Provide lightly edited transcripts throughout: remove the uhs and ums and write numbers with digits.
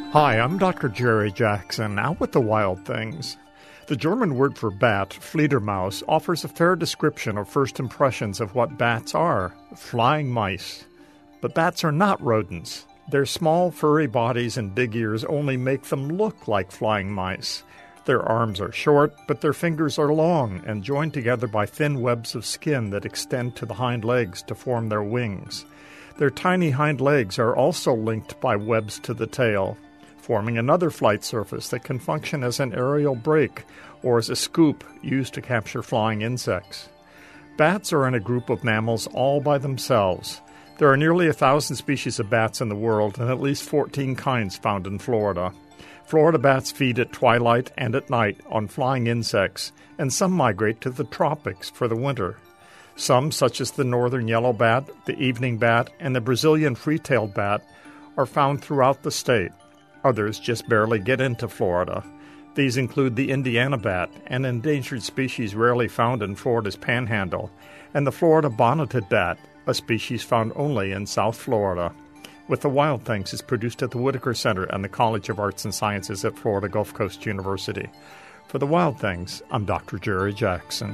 Hi, I'm Dr. Jerry Jackson, out with the wild things. The German word for bat, Fledermaus, offers a fair description of first impressions of what bats are, flying mice. But bats are not rodents. Their small, furry bodies and big ears only make them look like flying mice. Their arms are short, but their fingers are long and joined together by thin webs of skin that extend to the hind legs to form their wings. Their tiny hind legs are also linked by webs to the tail, forming another flight surface that can function as an aerial brake or as a scoop used to capture flying insects. Bats are in a group of mammals all by themselves. There are nearly 1,000 species of bats in the world and at least 14 kinds found in Florida. Florida bats feed at twilight and at night on flying insects, and some migrate to the tropics for the winter. Some, such as the northern yellow bat, the evening bat, and the Brazilian free-tailed bat, are found throughout the state. Others just barely get into Florida. These include the Indiana bat, an endangered species rarely found in Florida's panhandle, and the Florida bonneted bat, a species found only in South Florida. With the Wild Things is produced at the Whitaker Center and the College of Arts and Sciences at Florida Gulf Coast University. For the Wild Things, I'm Dr. Jerry Jackson.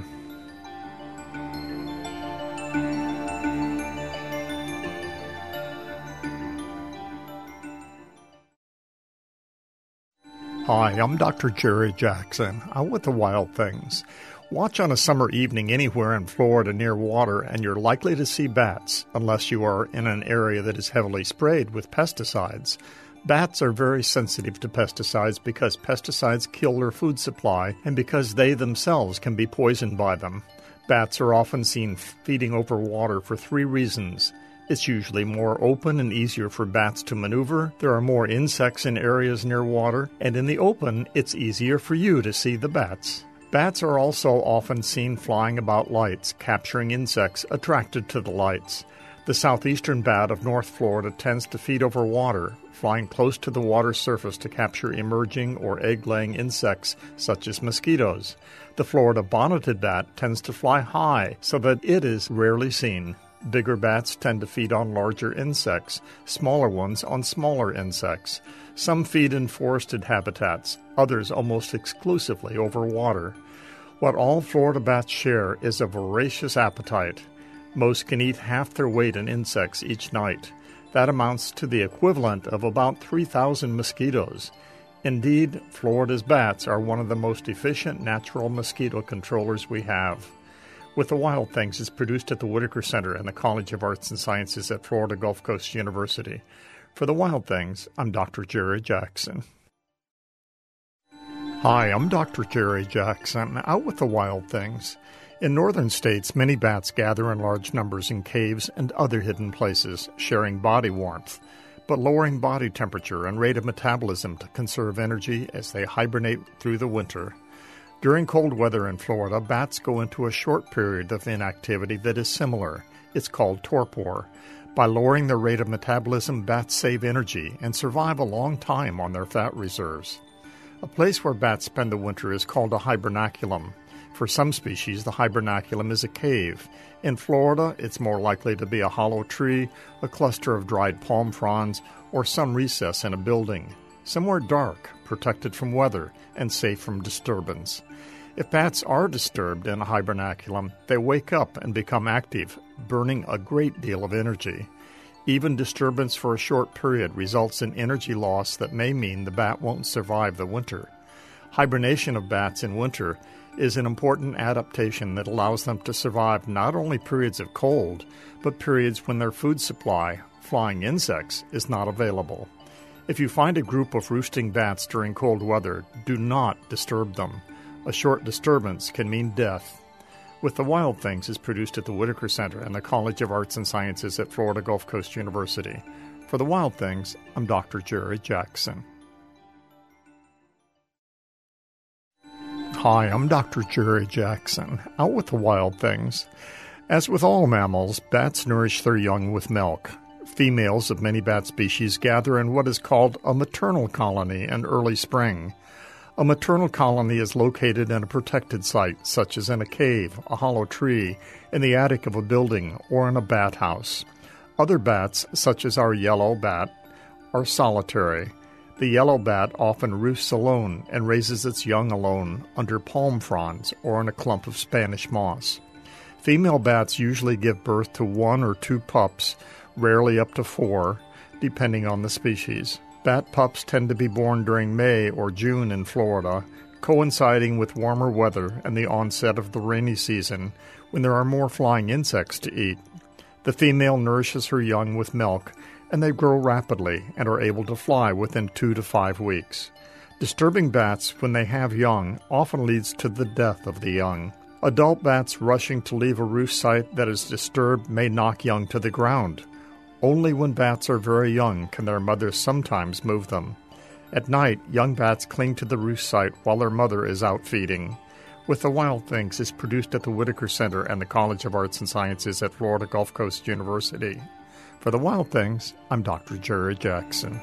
Hi, I'm Dr. Jerry Jackson, out with the Wild Things. Watch on a summer evening anywhere in Florida near water and you're likely to see bats, unless you are in an area that is heavily sprayed with pesticides. Bats are very sensitive to pesticides because pesticides kill their food supply and because they themselves can be poisoned by them. Bats are often seen feeding over water for 3 reasons. It's usually more open and easier for bats to maneuver, there are more insects in areas near water, and in the open, it's easier for you to see the bats. Bats are also often seen flying about lights, capturing insects attracted to the lights. The southeastern bat of North Florida tends to feed over water, flying close to the water surface to capture emerging or egg-laying insects such as mosquitoes. The Florida bonneted bat tends to fly high so that it is rarely seen. Bigger bats tend to feed on larger insects, smaller ones on smaller insects. Some feed in forested habitats, others almost exclusively over water. What all Florida bats share is a voracious appetite. Most can eat half their weight in insects each night. That amounts to the equivalent of about 3,000 mosquitoes. Indeed, Florida's bats are one of the most efficient natural mosquito controllers we have. With the Wild Things is produced at the Whitaker Center and the College of Arts and Sciences at Florida Gulf Coast University. For the Wild Things, I'm Dr. Jerry Jackson. Hi, I'm Dr. Jerry Jackson, out with the Wild Things. In northern states, many bats gather in large numbers in caves and other hidden places, sharing body warmth, but lowering body temperature and rate of metabolism to conserve energy as they hibernate through the winter. During cold weather in Florida, bats go into a short period of inactivity that is similar. It's called torpor. By lowering their rate of metabolism, bats save energy and survive a long time on their fat reserves. A place where bats spend the winter is called a hibernaculum. For some species, the hibernaculum is a cave. In Florida, it's more likely to be a hollow tree, a cluster of dried palm fronds, or some recess in a building. Somewhere dark, protected from weather, and safe from disturbance. If bats are disturbed in a hibernaculum, they wake up and become active, burning a great deal of energy. Even disturbance for a short period results in energy loss that may mean the bat won't survive the winter. Hibernation of bats in winter is an important adaptation that allows them to survive not only periods of cold, but periods when their food supply, flying insects, is not available. If you find a group of roosting bats during cold weather, do not disturb them. A short disturbance can mean death. With the Wild Things is produced at the Whitaker Center and the College of Arts and Sciences at Florida Gulf Coast University. For the Wild Things, I'm Dr. Jerry Jackson. Hi, I'm Dr. Jerry Jackson, out with the Wild Things. As with all mammals, bats nourish their young with milk. Females of many bat species gather in what is called a maternal colony in early spring. A maternal colony is located in a protected site, such as in a cave, a hollow tree, in the attic of a building, or in a bat house. Other bats, such as our yellow bat, are solitary. The yellow bat often roosts alone and raises its young alone under palm fronds or in a clump of Spanish moss. Female bats usually give birth to 1 or 2 pups, rarely up to 4, depending on the species. Bat pups tend to be born during May or June in Florida, coinciding with warmer weather and the onset of the rainy season, when there are more flying insects to eat. The female nourishes her young with milk, and they grow rapidly and are able to fly within 2 to 5 weeks. Disturbing bats when they have young often leads to the death of the young. Adult bats rushing to leave a roost site that is disturbed may knock young to the ground. Only when bats are very young can their mothers sometimes move them. At night, young bats cling to the roost site while their mother is out feeding. With the Wild Things is produced at the Whitaker Center and the College of Arts and Sciences at Florida Gulf Coast University. For the Wild Things, I'm Dr. Jerry Jackson.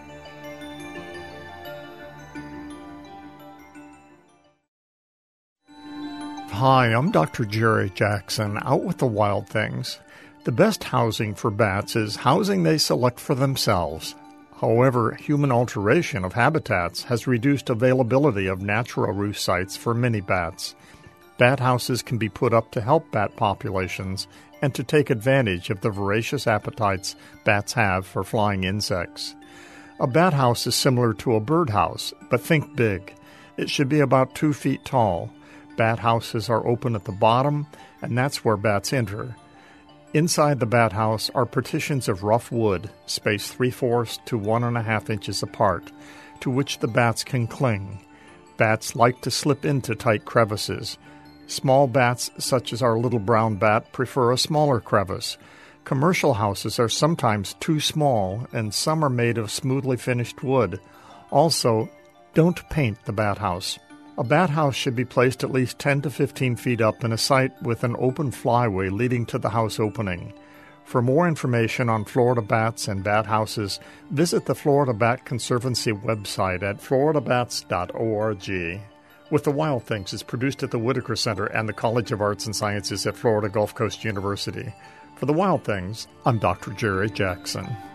Hi, I'm Dr. Jerry Jackson, out with the Wild Things. The best housing for bats is housing they select for themselves. However, human alteration of habitats has reduced availability of natural roost sites for many bats. Bat houses can be put up to help bat populations and to take advantage of the voracious appetites bats have for flying insects. A bat house is similar to a birdhouse, but think big. It should be about 2 feet tall. Bat houses are open at the bottom, and that's where bats enter. Inside the bat house are partitions of rough wood, spaced 3/4 to 1.5 inches apart, to which the bats can cling. Bats like to slip into tight crevices. Small bats, such as our little brown bat, prefer a smaller crevice. Commercial houses are sometimes too small, and some are made of smoothly finished wood. Also, don't paint the bat house. A bat house should be placed at least 10 to 15 feet up in a site with an open flyway leading to the house opening. For more information on Florida bats and bat houses, visit the Florida Bat Conservancy website at floridabats.org. With the Wild Things is produced at the Whitaker Center and the College of Arts and Sciences at Florida Gulf Coast University. For the Wild Things, I'm Dr. Jerry Jackson.